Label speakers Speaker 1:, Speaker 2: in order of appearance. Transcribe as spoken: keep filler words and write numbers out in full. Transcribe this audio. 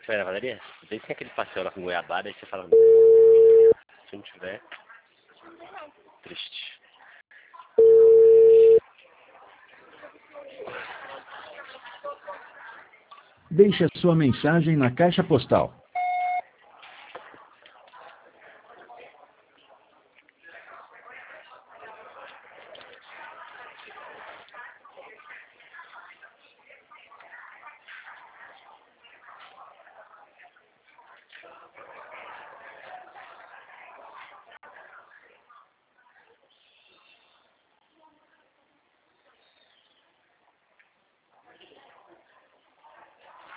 Speaker 1: vai na padaria? Vê se tem aquele pastel lá com goiabada, aí você fala... Se não tiver... Triste.
Speaker 2: Deixe a sua mensagem na caixa postal